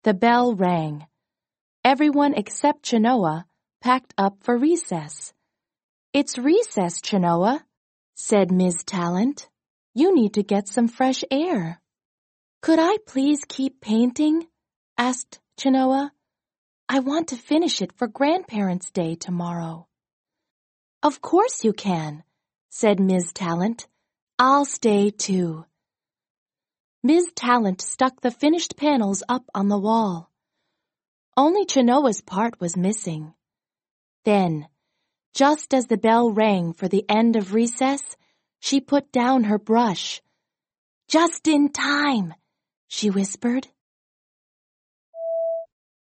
The bell rang. Everyone except Chenoa packed up for recess. "It's recess, Chenoa," said Ms. Talent. "You need to get some fresh air." "Could I please keep painting?" asked Chenoa. "I want to finish it for Grandparents' Day tomorrow." "Of course you can," said Ms. Talent. "I'll stay too." Ms. Talent stuck the finished panels up on the wall. Only Chenoa's part was missing. Then, just as the bell rang for the end of recess, she put down her brush. "Just in time," she whispered.